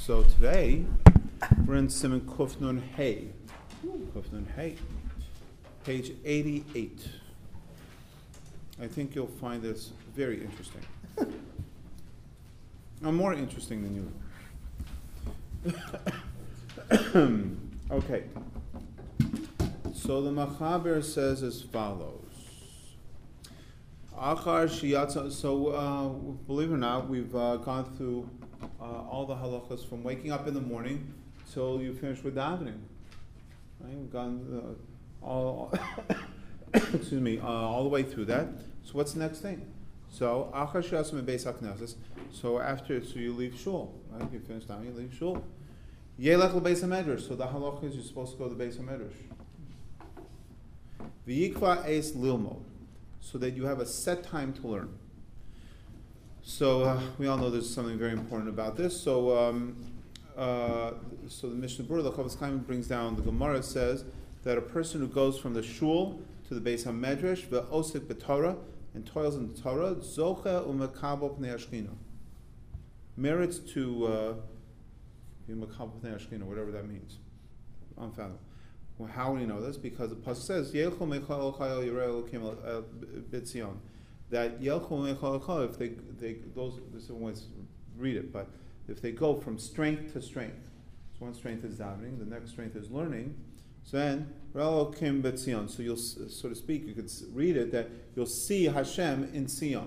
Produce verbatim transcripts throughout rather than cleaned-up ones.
So today we're in Siman Kuf Nun Hey, Kuf Nun Hey, page eighty-eight. I think you'll find this very interesting. No, more interesting than you. Okay. So the Machaber says as follows. Achar shiyatza. So uh, believe it or not, we've uh, gone through uh, all the halachas from waking up in the morning till you finish with davening. Right? We've gone uh, all, excuse me, uh, all the way through that. So what's the next thing? So achar shiyatza mebeis hakneses. So after, so you leave shul, right? You finish davening, you leave shul. Yelech lebeis hamedrash. So the halacha is you're supposed to go to the beis hamedrash. V'yikva eis lilmod. So that you have a set time to learn. So uh, we all know there's something very important about this. So, um, uh, so the Mishnah Berurah, the Chofetz Chaim brings down, the Gemara says that a person who goes from the shul to the Beis HaMedrash, ve'osik b'Torah, and toils in the Torah, zocha u'mekabel pnei Ashkina, merits to uh, be mekabel pnei Ashkina, whatever that means. Unfathomable. Well, how do we know this? Because the pasuk says Yelchu mechol chayil yirei elokim b'tzion. That Yelchu mechol chayil, if they they those this ones read it, but if they go from strength to strength, so one strength is davening, the next strength is learning. So then elokim b'tzion. So you'll, so to speak, you could read it that you'll see Hashem in Zion.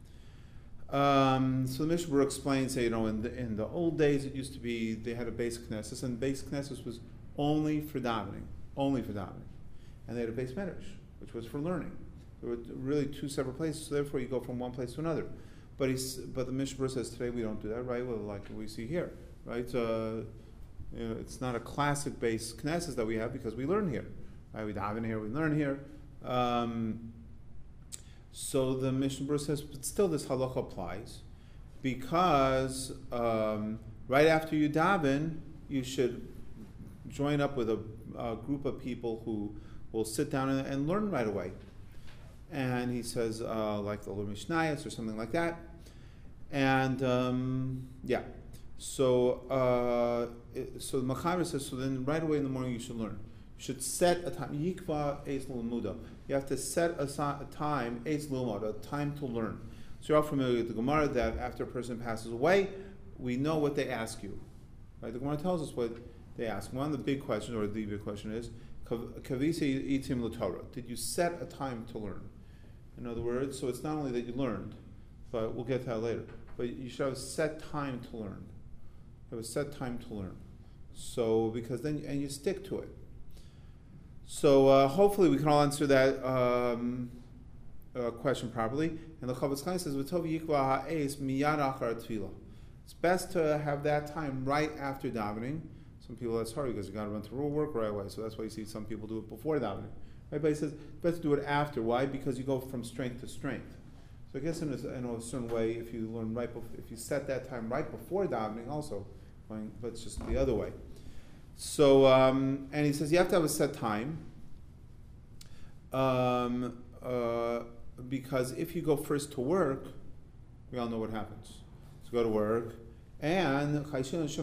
Um, so the Mishnah Berurah explains that you know in the in the old days it used to be they had a basic knesses, and basic knesses was only for davening, only for davening. And they had a beis medrash, which was for learning. There were really two separate places, so therefore you go from one place to another. But he's, but the Mishnah Berurah says today we don't do that, right? Well, like we see here, right? Uh, you know, it's not a classic base knesses that we have because we learn here, right? We daven here, we learn here. Um, so the Mishnah Berurah says, but still this halacha applies because um, right after you daven, you should join up with a, a group of people who will sit down and, and learn right away. And he says, uh, like the Mishnayos or something like that. And um, yeah, so uh, it, so the Machaber says, so then right away in the morning you should learn. You should set a time. Yikva eis l'muda. You have to set a, a time, eis l'muda, a time to learn. So you're all familiar with the Gemara that after a person passes away, we know what they ask you. Right? The Gemara tells us what they ask. One of the big questions, or the big question is, Kavisi itim l'Torah. Did you set a time to learn? In other words, so it's not only that you learned, but we'll get to that later. But you should have a set time to learn. Have a set time to learn. So because then and you stick to it. So uh, hopefully we can all answer that um, uh, question properly. And the Chofetz Chaim says, "V'tov yikva ha'eis miyad achar tefillah." It's best to have that time right after davening. Some people that's hard because you got to run to work right away. So that's why you see some people do it before davening. Right? But he says best to do it after. Why? Because you go from strength to strength. So I guess in a, in a certain way, if you learn right, bef- if you set that time right before davening, also, but it's just the other way. So um, and he says you have to have a set time. Um, uh, because if you go first to work, we all know what happens. So go to work. And then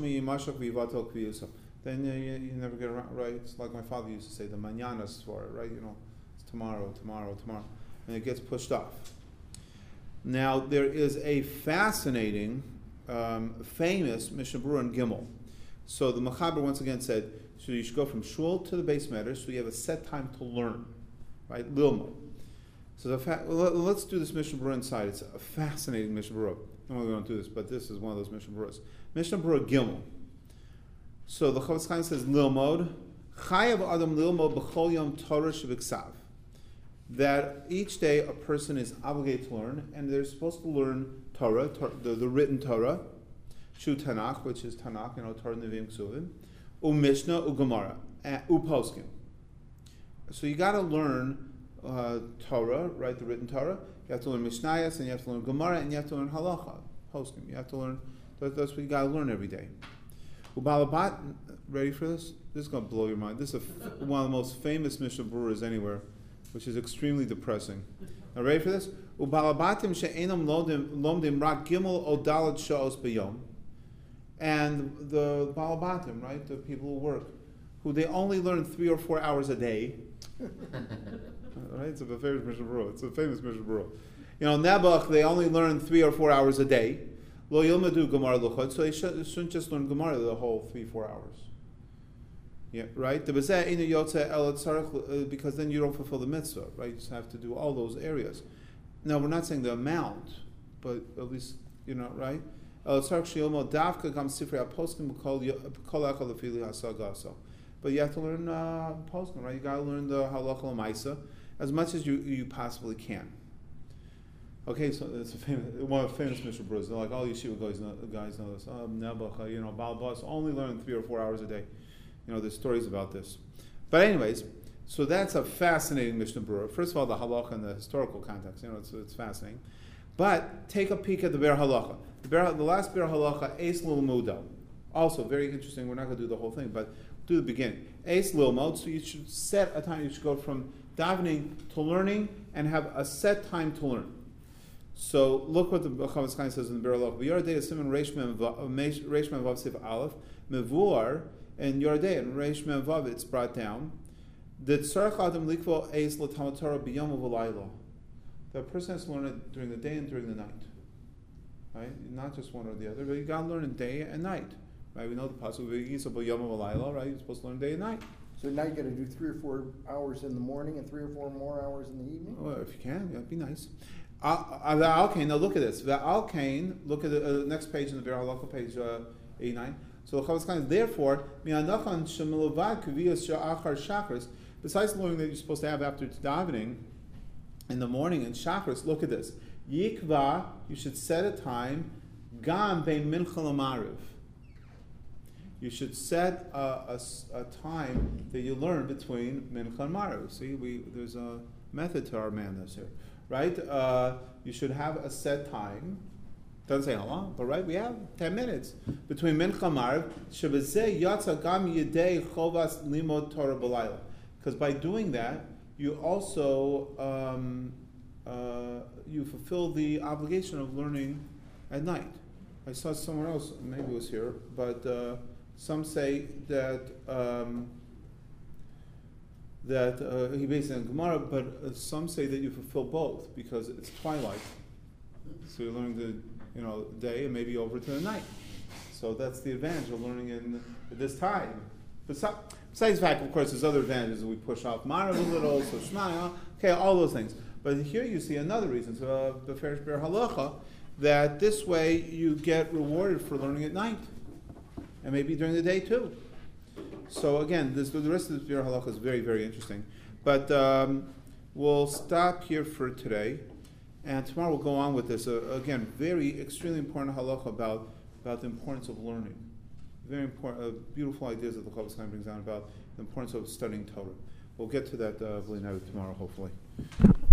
you, you never get around, right? It's like my father used to say, the mañanas for it, right? You know, it's tomorrow, tomorrow, tomorrow. And it gets pushed off. Now, there is a fascinating, um, famous Mishnah Berurah in Gimel. So the Machaber once again said, so you should go from shul to the beis medrash, so you have a set time to learn, right? Lilmo. So the fa- well, let's do this Mishnah Berurah inside. It's a fascinating Mishnah Berurah. Normally we don't do this, but this is one of those Mishnah Berurahs. Mishnah Berurah Gimel. So the Chofetz Chaim says, Lilmod, Chayav Adam Lilmod B'chol Yom Torah Shebiksav. That each day a person is obligated to learn, and they're supposed to learn Torah, tor- the, the written Torah, Shu Tanakh, which is Tanakh, you know, Torah Nevi'im Ksuvim, U Mishnah, U Gemara, U Poskim. So you got to learn uh, Torah, right, the written Torah. You have to learn Mishnayos, and you have to learn Gemara, and you have to learn Halacha, Poskim. You have to learn, that, that's what you got to learn every day. Ubalabat, ready for this? This is going to blow your mind. This is a, one of the most famous Mishnah Berurahs anywhere, which is extremely depressing. Now, ready for this? Ubalabatim she'enam lomdim rak gimel o daled sha'os b'yom. and the Balabatim, right, the people who work, who they only learn three or four hours a day. Right? It's a famous Mishnah Berurah. It's a famous Mishnah Berurah. You know, Nebuch, they only learn three or four hours a day. Lo Yilmadu Gemara Luchot, so they shouldn't just learn Gemara the whole three, four hours. Yeah, right? Because then you don't fulfill the mitzvah, right? You just have to do all those areas. Now, we're not saying the amount, but at least, you know, right? But you have to learn uh, poskim, right? You got to learn the halacha l'maisa as much as you, you possibly can. Okay, so it's a famous, one of the famous Mishnah Berurahs. They're like, all yeshiva guys know, guys know this. Um, Nebuch, you know, Baal Bas only learn three or four hours a day. You know, there's stories about this. But anyways, so that's a fascinating Mishnah Berurah. First of all, the halacha and the historical context, you know, it's, it's fascinating. But take a peek at the Ber Halacha. The, Ber, the last Ber Halacha, Eis Lilmudo. Also very interesting. We're not going to do the whole thing, but do the beginning. Eis Lilmod. So you should set a time. You should go from davening to learning and have a set time to learn. So look what the Chavetz Chaim says in the Ber Halacha. V'yardei Siman Reish Mem Vav Sif Aleph Mevuar and Yardei and Reish Mem Vav. It's brought down. The Tzarech Adam Likvo Eis L'Talmud Torah B'Yom U'V'Layla. The person has to learn it during the day and during the night, right? Not just one or the other, but you got to learn it day and night, right? We know the pasuk Yom U'V'Layla, right? You're supposed to learn day and night. So now you got to do three or four hours in the morning and three or four more hours in the evening. Well, if you can, that'd be nice. Uh, the Alkain. Now look at this. The Alkain. Look at the uh, next page in the Ber Halacha, page uh, eighty-nine. So the Chavetz Chaim. Therefore, mi'anachan shemelovad kaviyas she'achar shachris. Besides learning that you're supposed to have after davening in the morning and chakras, look at this. Yikva, you should set a time, gam bein mincha l'mariv. You should set a, a, a time that you learn between mincha and mariv. See, we there's a method to our madness here, right? Uh, you should have a set time. Doesn't say how long, but right, we have ten minutes between mincha and mariv. Shebezeh yatsa gam yedei chovas limod Torah b'layla. Because by doing that, you also um, uh, you fulfill the obligation of learning at night. I saw somewhere else, maybe it was here, but uh, some say that um, that uh, he based it on Gemara, but uh, some say that you fulfill both because it's twilight, so you're learning the you know day and maybe over to the night. So that's the advantage of learning in this time. Besides, besides the fact, of course, there's other advantages. We push off Marav a little, so Shmaya, okay, all those things. But here you see another reason, so uh, the Ferish Ber Halacha, that this way you get rewarded for learning at night, and maybe during the day too. So again, this, the rest of the Ber Halacha is very, very interesting. But um, we'll stop here for today, and tomorrow we'll go on with this. Uh, again, very, extremely important Halacha about, about the importance of learning. Very important, uh, beautiful ideas that the Chavetz Chaim brings down about the importance of studying Torah. We'll get to that uh, tomorrow, hopefully.